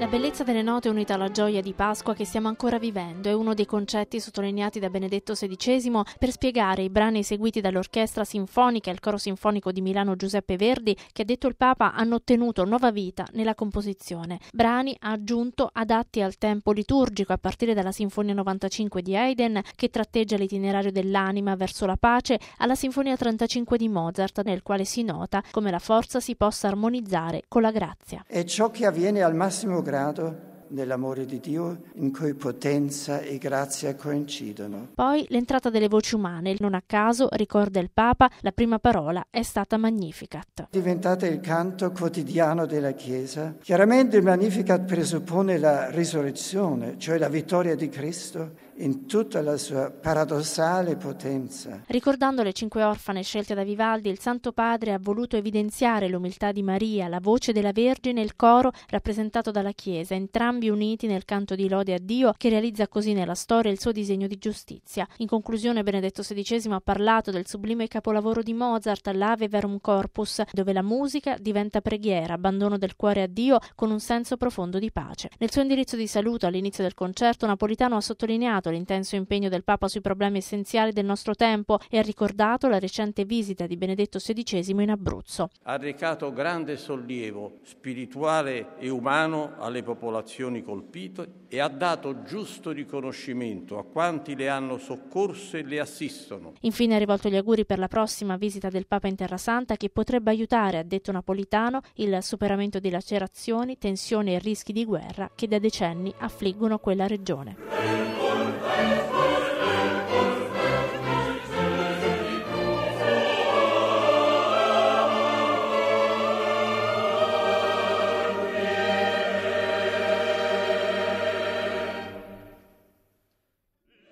La bellezza delle note unita alla gioia di Pasqua che stiamo ancora vivendo è uno dei concetti sottolineati da Benedetto XVI per spiegare i brani eseguiti dall'Orchestra Sinfonica e il Coro Sinfonico di Milano Giuseppe Verdi, che ha detto il Papa hanno ottenuto nuova vita nella composizione. Brani, ha aggiunto, adatti al tempo liturgico a partire dalla Sinfonia 95 di Haydn, che tratteggia l'itinerario dell'anima verso la pace, alla Sinfonia 35 di Mozart, nel quale si nota come la forza si possa armonizzare con la grazia. È ciò che avviene al massimo grado nell'amore di Dio, in cui potenza e grazia coincidono. Poi l'entrata delle voci umane, non a caso, ricorda il Papa, la prima parola è stata Magnificat. Diventate il canto quotidiano della Chiesa. Chiaramente il Magnificat presuppone la risurrezione, cioè la vittoria di Cristo in tutta la sua paradossale potenza. Ricordando le 5 orfane scelte da Vivaldi, il Santo Padre ha voluto evidenziare l'umiltà di Maria, la voce della Vergine e il coro rappresentato dalla Chiesa, entrambi uniti nel canto di lode a Dio, che realizza così nella storia il suo disegno di giustizia. In conclusione, Benedetto XVI ha parlato del sublime capolavoro di Mozart, l'Ave Verum Corpus, dove la musica diventa preghiera, abbandono del cuore a Dio con un senso profondo di pace. Nel suo indirizzo di saluto all'inizio del concerto, Napolitano ha sottolineato l'intenso impegno del Papa sui problemi essenziali del nostro tempo e ha ricordato la recente visita di Benedetto XVI in Abruzzo. Ha recato grande sollievo spirituale e umano alle popolazioni colpite e ha dato giusto riconoscimento a quanti le hanno soccorse e le assistono. Infine ha rivolto gli auguri per la prossima visita del Papa in Terra Santa, che potrebbe aiutare, ha detto Napolitano, il superamento di lacerazioni, tensioni e rischi di guerra che da decenni affliggono quella regione.